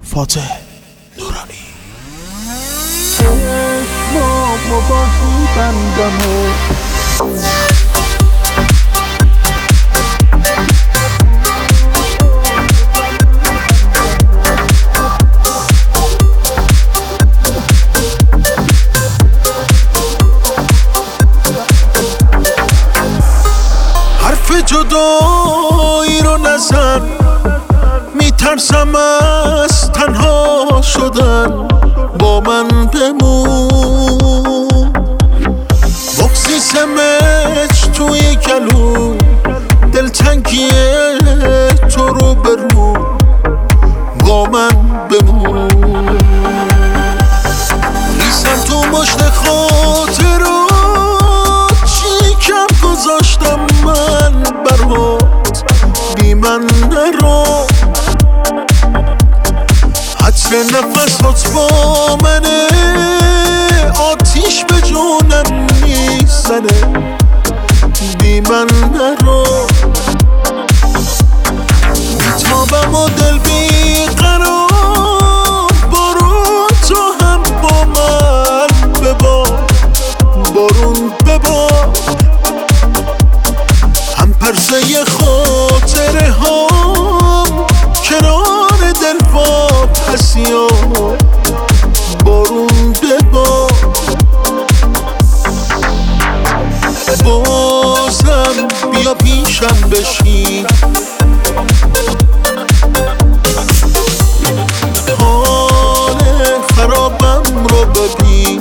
فاتح نورانی. ما باشی بندم حرف جدایی رو نزن، میترسم از تنها شدن، با من بمون. بغضی سمج توی گلو، دلتنگی تو رو برو، با من بمون. ریزم تو مشت خاطرات، چی کم گذاشتم من برات، بی من نرو. عطر نفسات با منه، آتیش به جونم میزنه، بی من نرو. بیتابم و دل بیقرار، بارون تو هم با من ببار، بارون ببار. هم پرسه خاطره هم کنار دل با پسیا، بارون ببار. بازم بیا پیشم بشین، حال خرابم رو ببین.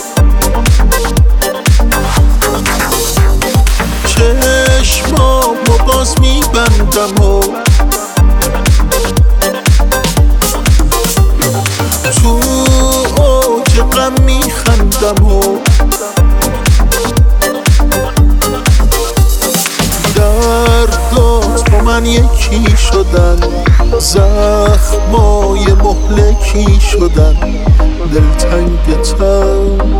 چشمامو باز میبندم و تو اوج غم میخندم و دردات با من یکی شدن، زخمای مهلکی شدن، دلتنگتم.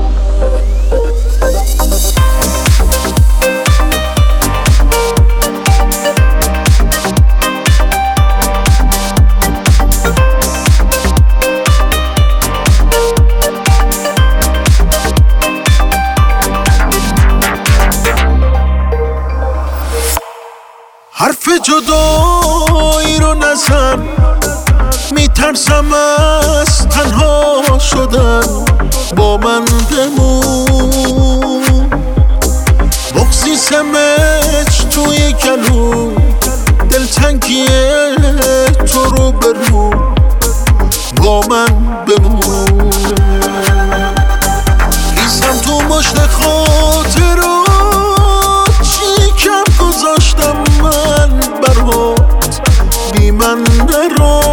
حرف جدایی رو نزن، میترسم از تنها شدن، با من بمون. بغضی سمج توی گلو، دلتنگی تو رو برو، با من بمون. ریزم تو مشت خاطرات، چی کم گذاشتم من برات، بی من نرو.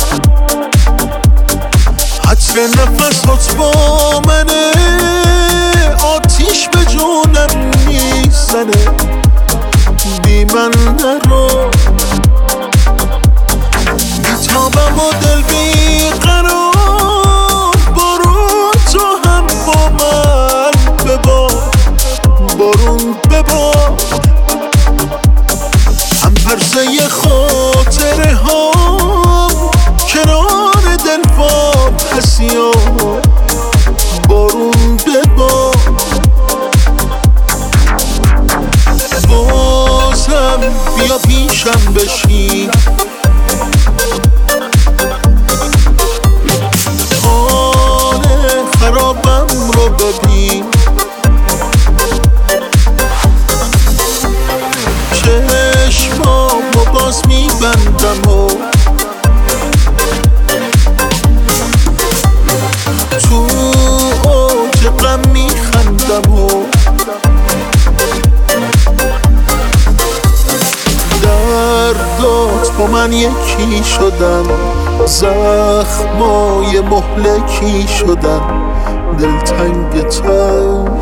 عطر نفسات با منه، آتیش به جونم میزنه، بی من نرو. بیتابم و دل بیقرار، بارون تو هم با من ببار، بارون ببار. هم پرسه خاطره هم کنار دل با پسیا، بارون ببار. بازم بیا پیشم بشین، حال خرابم رو ببین. چشمامو باز میبندم و تو اوج غم میخندم و دردات با من یکی شدن، زخمای مهلکی شدن، دلتنگتم.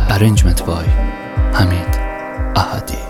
Arrangement by حمید احدی.